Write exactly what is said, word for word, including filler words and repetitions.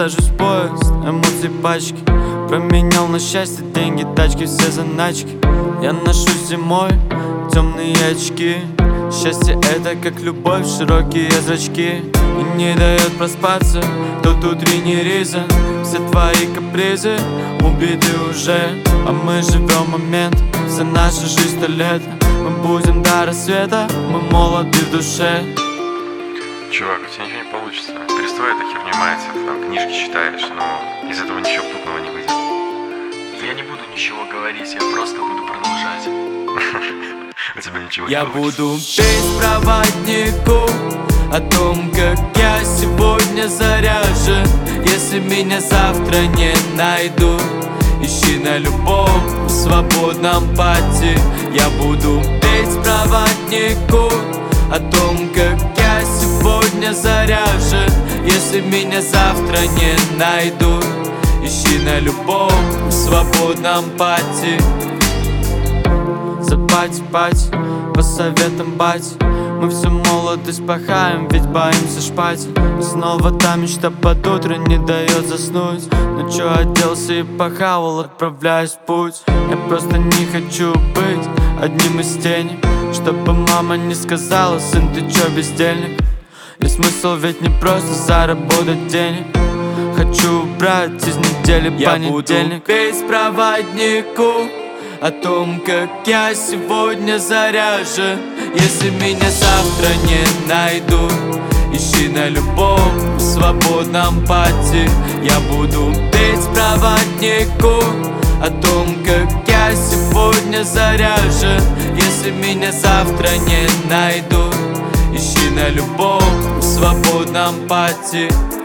сажусь в поезд, эмоции пачки. Променял на счастье деньги, тачки, все заначки. Я ношу зимой темные очки. Счастье это как любовь, широкие зрачки. И не дает проспаться тот утренний риза. Все твои капризы убиты уже, а мы живем момент. Вся наша жизнь сто лет. Мы будем до рассвета, мы молоды в душе. Чувак, у тебя ничего не получится. Перестой этой херню маяться, ты там книжки читаешь, но из этого ничего путного не выйдет. Я не буду ничего говорить, я просто буду продолжать. У тебя ничего не Я получится. буду петь проводнику о том, как я сегодня заряжен. Если меня завтра не найдут, ищи на любом свободном пати. Я буду петь проводнику о том, как я сегодня заряжен. Если меня завтра не найдут, ищи на любом свободном пати. За пати-пати, по советам бати. Мы всю молодость пахаем, ведь боимся шпать. И снова та мечта под утро не дает заснуть. Ну чё, оделся и похавал, отправляюсь в путь. Я просто не хочу быть одним из теней, чтобы мама не сказала: сын, ты чё, бездельник? И смысл ведь не просто заработать денег. Хочу убрать из недели понедельник. Я буду петь проводнику о том, как я сегодня заряжен. Если меня завтра не найдут, ищи на любом свободном пати. Я буду петь проводнику о том, как я сегодня заряжен. Если меня завтра не найдут, ищи на любом свободном пати.